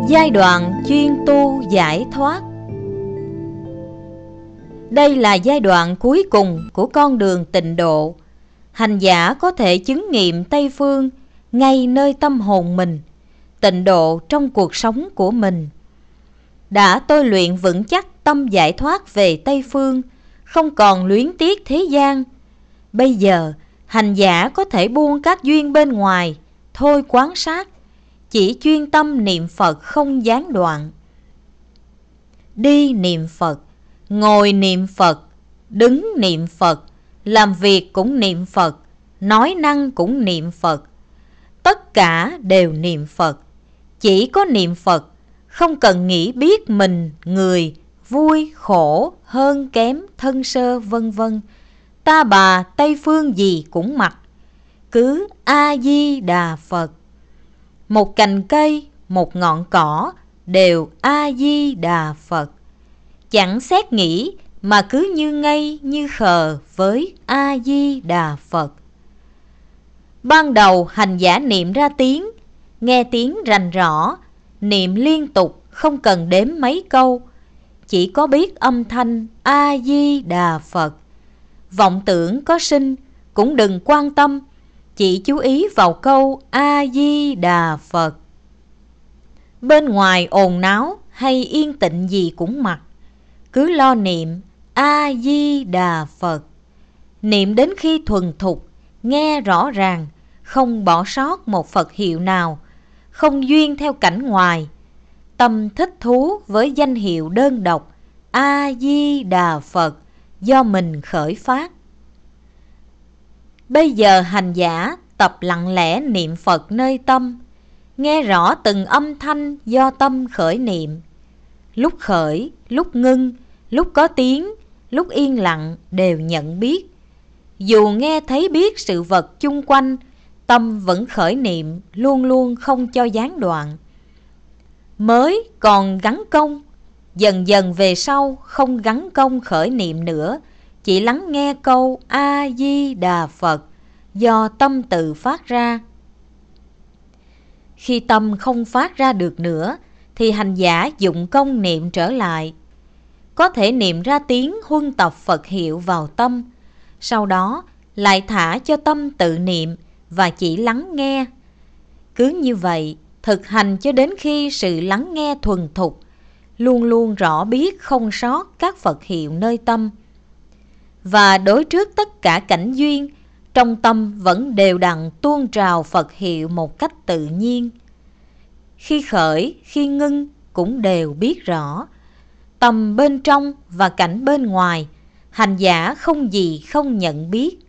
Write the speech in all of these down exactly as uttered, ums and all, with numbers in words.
Giai đoạn chuyên tu giải thoát. Đây là giai đoạn cuối cùng của con đường tịnh độ. Hành giả có thể chứng nghiệm Tây Phương ngay nơi tâm hồn mình, tịnh độ trong cuộc sống của mình. Đã tôi luyện vững chắc tâm giải thoát về Tây Phương, không còn luyến tiếc thế gian. Bây giờ, hành giả có thể buông các duyên bên ngoài, thôi quán sát, chỉ chuyên tâm niệm Phật không gián đoạn. Đi niệm Phật, ngồi niệm Phật, đứng niệm Phật, làm việc cũng niệm Phật, nói năng cũng niệm Phật. Tất cả đều niệm Phật. Chỉ có niệm Phật, không cần nghĩ biết mình, người, vui, khổ, hơn, kém, thân sơ, vân vân. Ta bà Tây Phương gì cũng mặc, cứ A-di-đà Phật. Một cành cây, một ngọn cỏ đều A-di-đà Phật. Chẳng xét nghĩ mà cứ như ngây như khờ với A-di-đà Phật. Ban đầu hành giả niệm ra tiếng, nghe tiếng rành rõ, niệm liên tục không cần đếm mấy câu, chỉ có biết âm thanh A-di-đà Phật. Vọng tưởng có sinh cũng đừng quan tâm, chỉ chú ý vào câu A-di-đà Phật. Bên ngoài ồn náo hay yên tĩnh gì cũng mặc, cứ lo niệm A-di-đà Phật. Niệm đến khi thuần thục, nghe rõ ràng, không bỏ sót một Phật hiệu nào, không duyên theo cảnh ngoài. Tâm thích thú với danh hiệu đơn độc A-di-đà Phật do mình khởi phát. Bây giờ hành giả tập lặng lẽ niệm Phật nơi tâm, nghe rõ từng âm thanh do tâm khởi niệm. Lúc khởi, lúc ngưng, lúc có tiếng, lúc yên lặng đều nhận biết. Dù nghe thấy biết sự vật chung quanh, tâm vẫn khởi niệm, luôn luôn không cho gián đoạn. Mới còn gắn công, dần dần về sau không gắn công khởi niệm nữa, chỉ lắng nghe câu A-di-đà Phật do tâm tự phát ra. Khi tâm không phát ra được nữa, thì hành giả dụng công niệm trở lại. Có thể niệm ra tiếng huân tập Phật hiệu vào tâm, sau đó lại thả cho tâm tự niệm và chỉ lắng nghe. Cứ như vậy, thực hành cho đến khi sự lắng nghe thuần thục, luôn luôn rõ biết không sót các Phật hiệu nơi tâm. Và đối trước tất cả cảnh duyên, trong tâm vẫn đều đặn tuôn trào Phật hiệu một cách tự nhiên. Khi khởi, khi ngưng cũng đều biết rõ. Tâm bên trong và cảnh bên ngoài, hành giả không gì không nhận biết.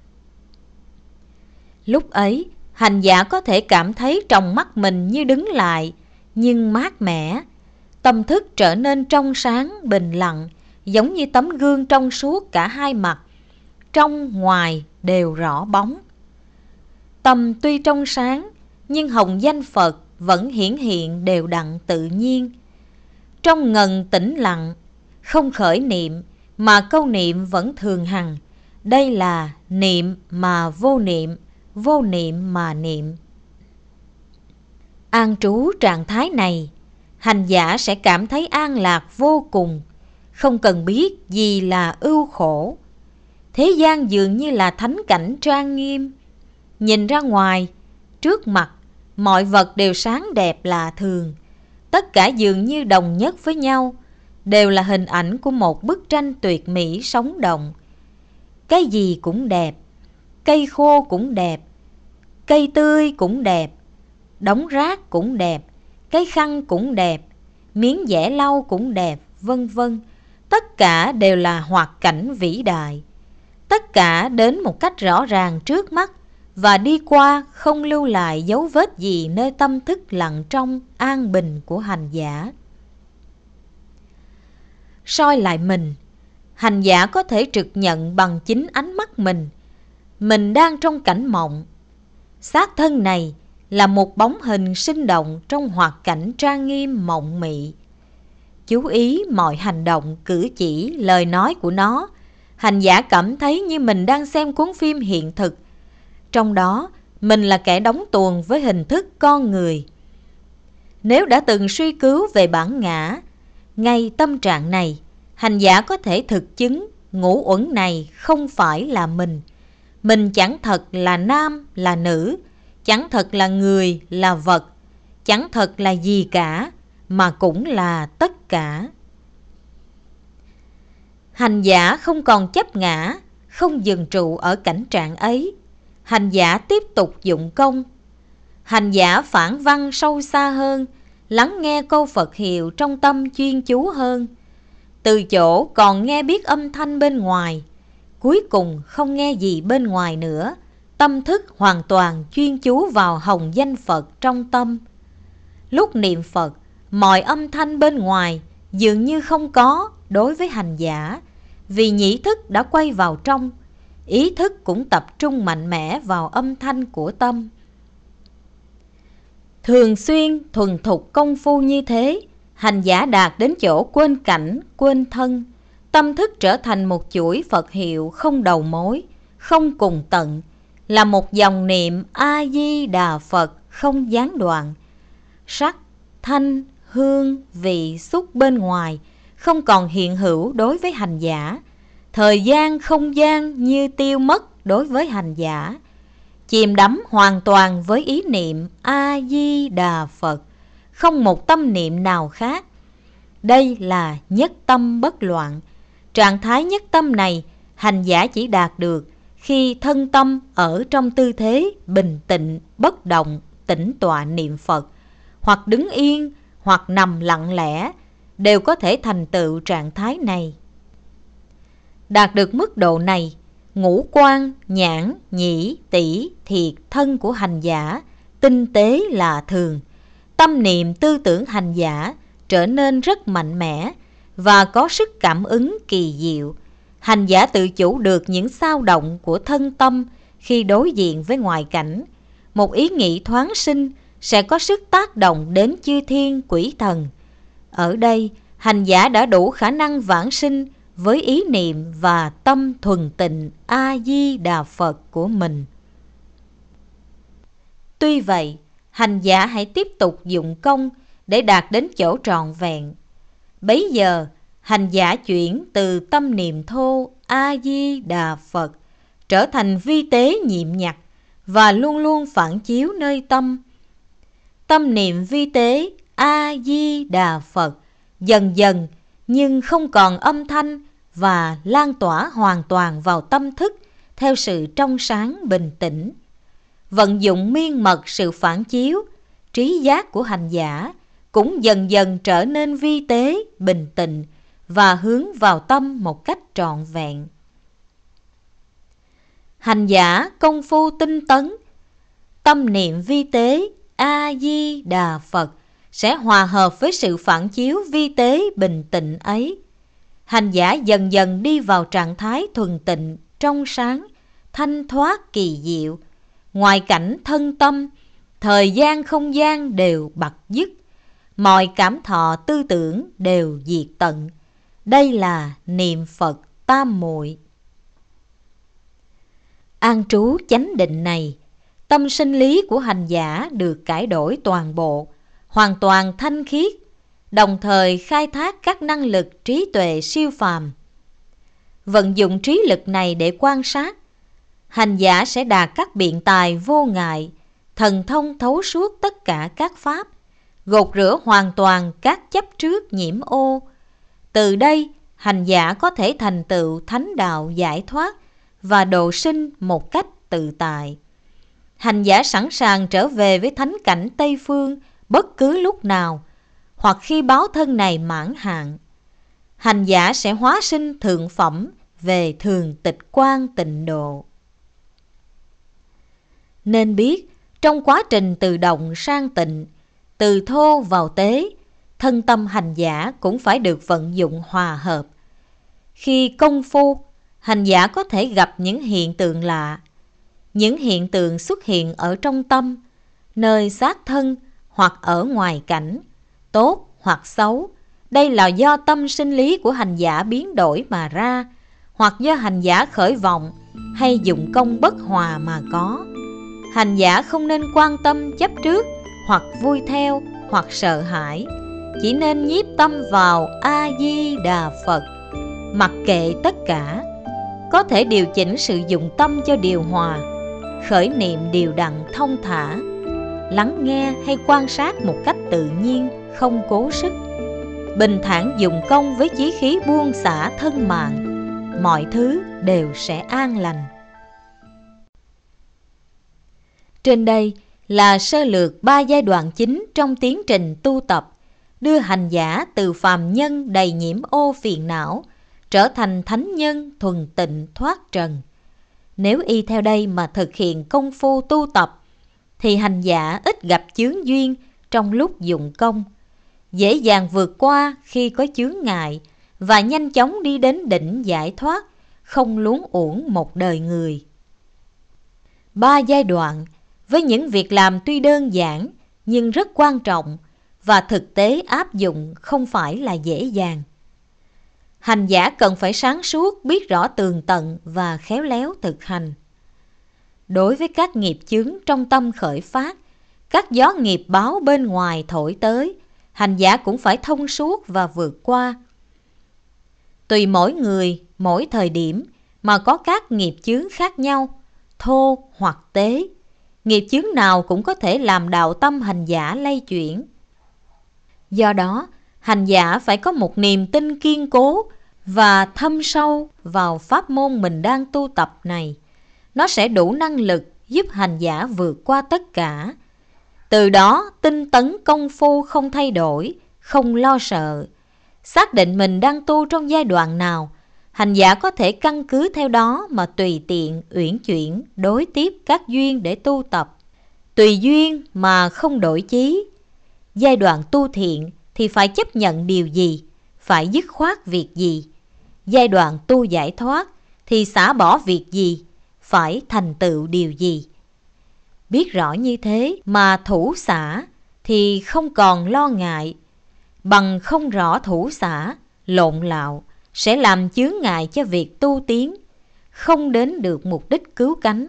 Lúc ấy, hành giả có thể cảm thấy trong mắt mình như đứng lại, nhưng mát mẻ. Tâm thức trở nên trong sáng, bình lặng, giống như tấm gương trong suốt cả hai mặt, trong ngoài đều rõ bóng. Tâm tuy trong sáng, nhưng hồng danh Phật vẫn hiển hiện đều đặn tự nhiên. Trong ngần tĩnh lặng, không khởi niệm, mà câu niệm vẫn thường hằng. Đây là niệm mà vô niệm, vô niệm mà niệm. An trú trạng thái này, hành giả sẽ cảm thấy an lạc vô cùng, không cần biết gì là ưu khổ. Thế gian dường như là thánh cảnh trang nghiêm. Nhìn ra ngoài, trước mặt, mọi vật đều sáng đẹp lạ thường. Tất cả dường như đồng nhất với nhau, đều là hình ảnh của một bức tranh tuyệt mỹ sống động. Cái gì cũng đẹp, cây khô cũng đẹp, cây tươi cũng đẹp, đống rác cũng đẹp, cái khăn cũng đẹp, miếng vẽ lau cũng đẹp, vân vân. Tất cả đều là hoạt cảnh vĩ đại. Tất cả đến một cách rõ ràng trước mắt và đi qua không lưu lại dấu vết gì nơi tâm thức lặng trong an bình của hành giả. Soi lại mình, hành giả có thể trực nhận bằng chính ánh mắt mình. Mình đang trong cảnh mộng. Xác thân này là một bóng hình sinh động trong hoạt cảnh trang nghiêm mộng mị. Chú ý mọi hành động, cử chỉ, lời nói của nó, hành giả cảm thấy như mình đang xem cuốn phim hiện thực. Trong đó, mình là kẻ đóng tuồng với hình thức con người. Nếu đã từng suy cứu về bản ngã, ngay tâm trạng này, hành giả có thể thực chứng ngũ uẩn này không phải là mình. Mình chẳng thật là nam là nữ, chẳng thật là người là vật, chẳng thật là gì cả, mà cũng là tất cả. Hành giả không còn chấp ngã, không dừng trụ ở cảnh trạng ấy. Hành giả tiếp tục dụng công. Hành giả phản văn sâu xa hơn, lắng nghe câu Phật hiệu trong tâm chuyên chú hơn. Từ chỗ còn nghe biết âm thanh bên ngoài, cuối cùng không nghe gì bên ngoài nữa, tâm thức hoàn toàn chuyên chú vào hồng danh Phật trong tâm. Lúc niệm Phật, mọi âm thanh bên ngoài dường như không có đối với hành giả, vì nhĩ thức đã quay vào trong, ý thức cũng tập trung mạnh mẽ vào âm thanh của tâm. Thường xuyên thuần thục công phu như thế, hành giả đạt đến chỗ quên cảnh, quên thân, tâm thức trở thành một chuỗi Phật hiệu không đầu mối, không cùng tận, là một dòng niệm A-di-đà Phật không gián đoạn. Sắc, thanh, hương, vị, xúc bên ngoài không còn hiện hữu đối với hành giả. Thời gian, không gian như tiêu mất đối với hành giả. Chìm đắm hoàn toàn với ý niệm A-di-đà Phật, không một tâm niệm nào khác. Đây là nhất tâm bất loạn. Trạng thái nhất tâm này, hành giả chỉ đạt được khi thân tâm ở trong tư thế bình tĩnh, bất động, tĩnh tọa niệm Phật, hoặc đứng yên, hoặc nằm lặng lẽ, đều có thể thành tựu trạng thái này. Đạt được mức độ này, ngũ quan, nhãn, nhĩ, tỷ, thiệt, thân của hành giả tinh tế lạ thường. Tâm niệm tư tưởng hành giả trở nên rất mạnh mẽ và có sức cảm ứng kỳ diệu. Hành giả tự chủ được những xao động của thân tâm khi đối diện với ngoại cảnh. Một ý nghĩ thoáng sinh sẽ có sức tác động đến chư thiên quỷ thần. Ở đây, hành giả đã đủ khả năng vãng sinh với ý niệm và tâm thuần tịnh A-di-đà Phật của mình. Tuy vậy, hành giả hãy tiếp tục dụng công để đạt đến chỗ trọn vẹn. Bấy giờ, hành giả chuyển từ tâm niệm thô A-di-đà Phật trở thành vi tế nhiệm nhặt và luôn luôn phản chiếu nơi tâm. Tâm niệm vi tế A-di-đà Phật dần dần nhưng không còn âm thanh và lan tỏa hoàn toàn vào tâm thức theo sự trong sáng bình tĩnh. Vận dụng miên mật sự phản chiếu, trí giác của hành giả cũng dần dần trở nên vi tế, bình tĩnh và hướng vào tâm một cách trọn vẹn. Hành giả công phu tinh tấn, tâm niệm vi tế A-di-đà Phật sẽ hòa hợp với sự phản chiếu vi tế bình tĩnh ấy. Hành giả dần dần đi vào trạng thái thuần tịnh, trong sáng, thanh thoát kỳ diệu. Ngoại cảnh thân tâm, thời gian không gian đều bặt dứt, mọi cảm thọ tư tưởng đều diệt tận. Đây là niệm Phật tam muội. An trú chánh định này, tâm sinh lý của hành giả được cải đổi toàn bộ, hoàn toàn thanh khiết, đồng thời khai thác các năng lực trí tuệ siêu phàm. Vận dụng trí lực này để quan sát, hành giả sẽ đạt các biện tài vô ngại, thần thông thấu suốt tất cả các pháp, gột rửa hoàn toàn các chấp trước nhiễm ô. Từ đây, hành giả có thể thành tựu thánh đạo giải thoát và độ sinh một cách tự tại. Hành giả sẵn sàng trở về với thánh cảnh Tây Phương bất cứ lúc nào, hoặc khi báo thân này mãn hạn. Hành giả sẽ hóa sinh thượng phẩm về thường tịch quan tịnh độ. Nên biết, trong quá trình từ động sang tịnh, từ thô vào tế, thân tâm hành giả cũng phải được vận dụng hòa hợp. Khi công phu, hành giả có thể gặp những hiện tượng lạ. Những hiện tượng xuất hiện ở trong tâm, nơi xác thân hoặc ở ngoài cảnh, tốt hoặc xấu. Đây là do tâm sinh lý của hành giả biến đổi mà ra, hoặc do hành giả khởi vọng hay dụng công bất hòa mà có. Hành giả không nên quan tâm chấp trước, hoặc vui theo, hoặc sợ hãi, chỉ nên nhiếp tâm vào A-di-đà Phật, mặc kệ tất cả. Có thể điều chỉnh sự dụng tâm cho điều hòa, khởi niệm đều đặn thông thả, lắng nghe hay quan sát một cách tự nhiên, không cố sức. Bình thản dụng công với chí khí buông xả thân mạng, mọi thứ đều sẽ an lành. Trên đây là sơ lược ba giai đoạn chính trong tiến trình tu tập, đưa hành giả từ phàm nhân đầy nhiễm ô phiền não trở thành thánh nhân thuần tịnh thoát trần. Nếu y theo đây mà thực hiện công phu tu tập, thì hành giả ít gặp chướng duyên trong lúc dụng công, dễ dàng vượt qua khi có chướng ngại và nhanh chóng đi đến đỉnh giải thoát, không luống uổng một đời người. Ba giai đoạn với những việc làm tuy đơn giản nhưng rất quan trọng và thực tế áp dụng không phải là dễ dàng. Hành giả cần phải sáng suốt, biết rõ tường tận và khéo léo thực hành. Đối với các nghiệp chướng trong tâm khởi phát, các gió nghiệp báo bên ngoài thổi tới, hành giả cũng phải thông suốt và vượt qua. Tùy mỗi người, mỗi thời điểm mà có các nghiệp chướng khác nhau, thô hoặc tế. Nghiệp chướng nào cũng có thể làm đạo tâm hành giả lay chuyển. Do đó, hành giả phải có một niềm tin kiên cố và thâm sâu vào pháp môn mình đang tu tập này. Nó sẽ đủ năng lực giúp hành giả vượt qua tất cả. Từ đó, tinh tấn công phu không thay đổi, không lo sợ. Xác định mình đang tu trong giai đoạn nào, hành giả có thể căn cứ theo đó mà tùy tiện, uyển chuyển, đối tiếp các duyên để tu tập. Tùy duyên mà không đổi chí. Giai đoạn tu thiện thì phải chấp nhận điều gì, phải dứt khoát việc gì. Giai đoạn tu giải thoát thì xả bỏ việc gì, phải thành tựu điều gì. Biết rõ như thế mà thủ xả thì không còn lo ngại. Bằng không rõ thủ xả, lộn lạo sẽ làm chướng ngại cho việc tu tiến, không đến được mục đích cứu cánh.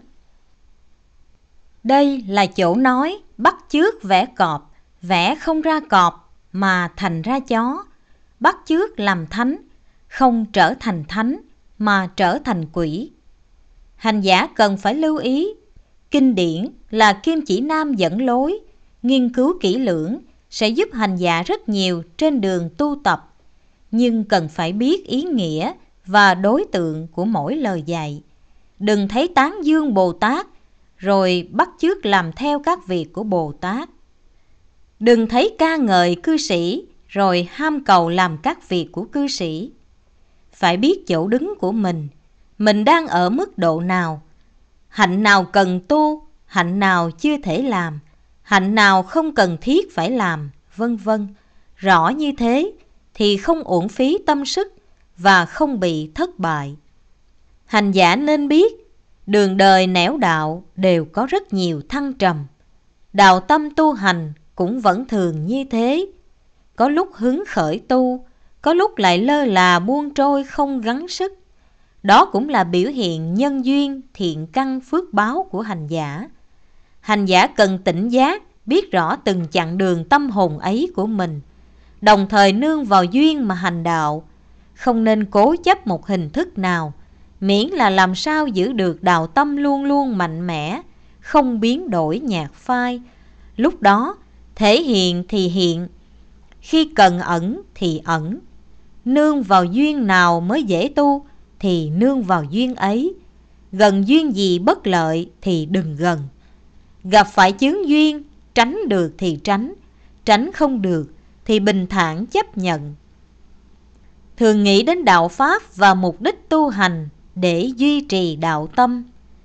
Đây là chỗ nói bắt chước vẽ cọp, vẽ không ra cọp mà thành ra chó. Bắt chước làm thánh, không trở thành thánh mà trở thành quỷ. Hành giả cần phải lưu ý, kinh điển là kim chỉ nam dẫn lối, nghiên cứu kỹ lưỡng sẽ giúp hành giả rất nhiều trên đường tu tập, nhưng cần phải biết ý nghĩa và đối tượng của mỗi lời dạy. Đừng thấy tán dương Bồ Tát rồi bắt chước làm theo các việc của Bồ Tát. Đừng thấy ca ngợi cư sĩ rồi ham cầu làm các việc của cư sĩ. Phải biết chỗ đứng của mình, mình đang ở mức độ nào, hạnh nào cần tu, hạnh nào chưa thể làm, hạnh nào không cần thiết phải làm, vân vân. Rõ như thế thì không uổng phí tâm sức và không bị thất bại. Hành giả nên biết, đường đời nẻo đạo đều có rất nhiều thăng trầm. Đạo tâm tu hành cũng vẫn thường như thế. Có lúc hứng khởi tu, có lúc lại lơ là buông trôi không gắng sức. Đó cũng là biểu hiện nhân duyên, thiện căn, phước báo của hành giả. Hành giả cần tỉnh giác, biết rõ từng chặng đường tâm hồn ấy của mình, đồng thời nương vào duyên mà hành đạo. Không nên cố chấp một hình thức nào, miễn là làm sao giữ được đạo tâm luôn luôn mạnh mẽ, không biến đổi nhạt phai. Lúc đó, thể hiện thì hiện, khi cần ẩn thì ẩn. Nương vào duyên nào mới dễ tu thì nương vào duyên ấy. Gần duyên gì bất lợi thì đừng gần. Gặp phải chướng duyên, tránh được thì tránh, tránh không được thì bình thản chấp nhận. Thường nghĩ đến đạo pháp và mục đích tu hành để duy trì đạo tâm.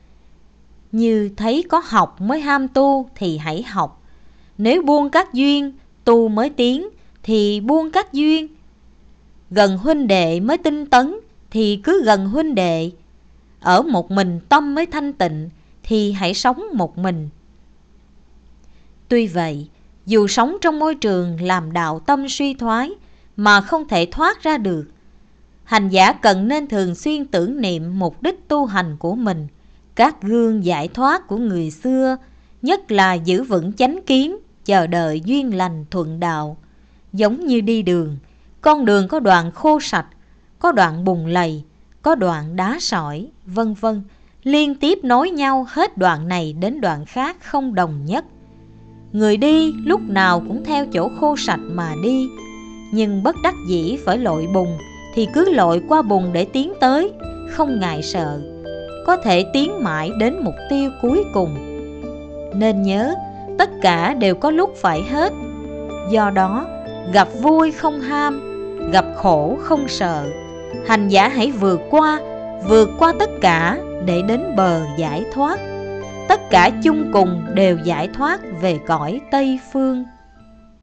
Như thấy có học mới ham tu thì hãy học. Nếu buông các duyên, tu mới tiến thì buông các duyên. Gần huynh đệ mới tinh tấn thì cứ gần huynh đệ. Ở một mình tâm mới thanh tịnh thì hãy sống một mình. Tuy vậy, dù sống trong môi trường làm đạo tâm suy thoái mà không thể thoát ra được, hành giả cần nên thường xuyên tưởng niệm mục đích tu hành của mình, các gương giải thoát của người xưa, nhất là giữ vững chánh kiến, chờ đợi duyên lành thuận đạo. Giống như đi đường, con đường có đoạn khô sạch, có đoạn bùn lầy, có đoạn đá sỏi, vân vân, liên tiếp nối nhau hết đoạn này đến đoạn khác không đồng nhất. Người đi lúc nào cũng theo chỗ khô sạch mà đi, nhưng bất đắc dĩ phải lội bùn thì cứ lội qua bùn để tiến tới, không ngại sợ, có thể tiến mãi đến mục tiêu cuối cùng. Nên nhớ, tất cả đều có lúc phải hết. Do đó, gặp vui không ham, gặp khổ không sợ. Hành giả hãy vượt qua, vượt qua tất cả để đến bờ giải thoát. Tất cả chung cùng đều giải thoát về cõi Tây Phương.